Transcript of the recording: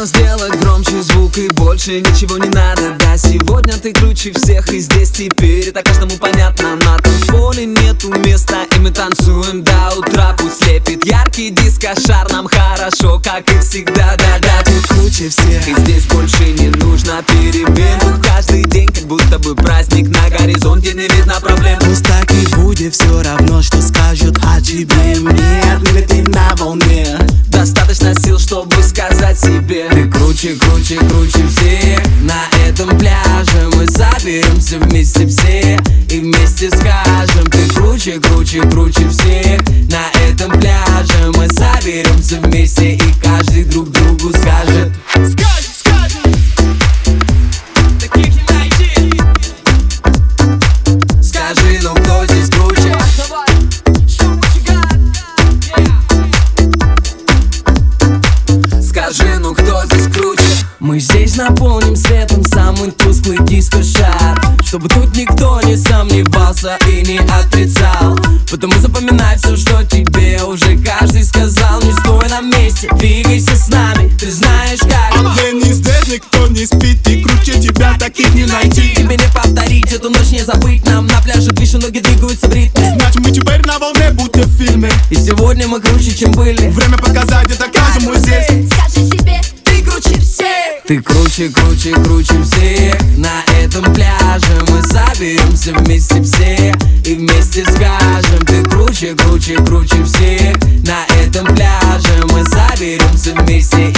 Нужно сделать громче звук и больше ничего не надо. Да, сегодня ты круче всех и здесь теперь это каждому понятно. На танцполе нету места и мы танцуем до утра. Пусть слепит яркий диско-шар, нам хорошо, как и всегда. Да-да, ты круче всех и здесь больше не нужно перемен. Тут каждый день как будто бы праздник, на горизонте не видно проблем. Пусть так и будет, все равно, что скажут о тебе и мне. Отныне ты на волне. Достаточно сил, чтобы сказать себе: ты круче, круче, круче всех. На этом пляже мы соберемся вместе все и вместе скажем: ты круче, круче, круче всех. На этом пляже мы соберемся вместе и каждый друг другу скажет. Скажи, ну кто здесь круче? Скажи, ну кто здесь круче? Мы здесь наполним светом самый тусклый диско-шар, чтобы тут никто не сомневался и не отрицал. Потому запоминай все, что тебе уже каждый сказал. Не стой на месте, двигайся с нами, ты знаешь как. Англии здесь никто не спит, и круче тебя таких не найти. Тебе не повторить, эту ночь не забыть. Нам на пляже движи, ноги двигаются в ритме. Значит мы теперь на волне, будто в фильме. И сегодня мы круче, чем были. Время показать это каждому здесь. Скажи себе, ты круче всех. Ты круче, круче, круче всех. На этом пляже мы соберемся вместе все и вместе скажем: ты круче, круче, круче всех. На этом пляже мы соберемся вместе